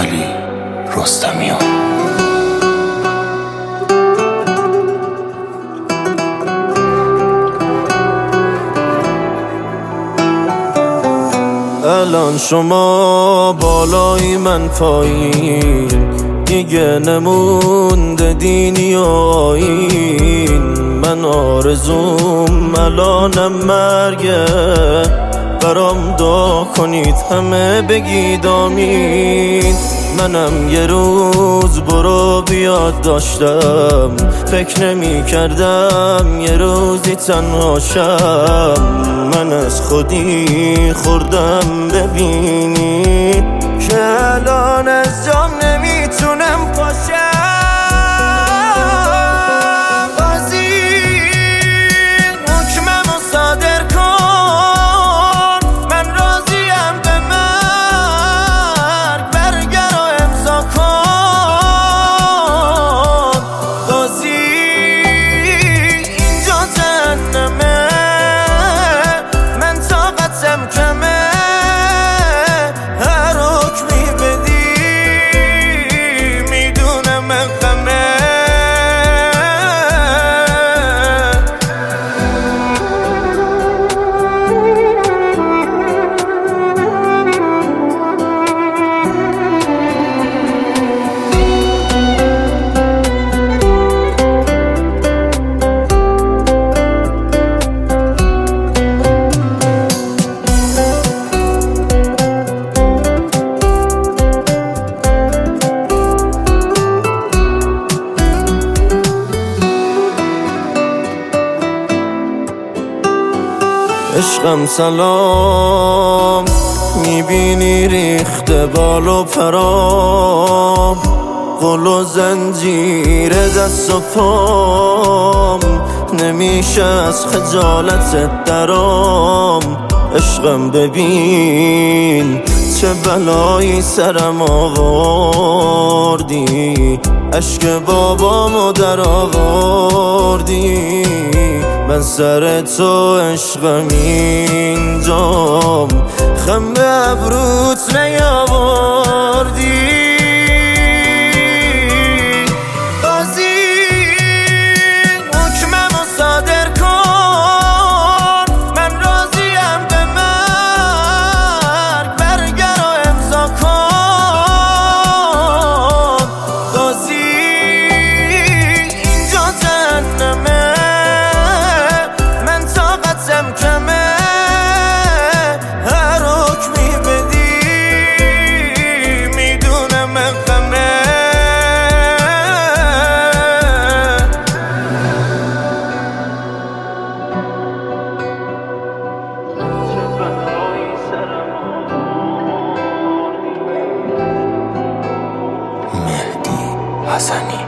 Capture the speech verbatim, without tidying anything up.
علی رستمیان. الان شما بالایی من پایین، دیگه نمونده دینی و آیین. من آرزوم الانم مرگه، برام دعا کنید همه بگید آمین. منم یه روز برو بیاد داشتم، فکر نمی کردم یه روزی تنها شم. من از خودی خوردم ببینی که الان از جام نمیتونم پاشم. عشقم سلام، میبینی ریخته بال و پرام، قل و زنجیر دست و پام، نمیشه از خجالت درام. عشقم ببین چه بلایی سرم آوردی، اشک بابامو در آوردی. من سر تو عشقم اینجام، خم به ابروت نیاوردی. حسنی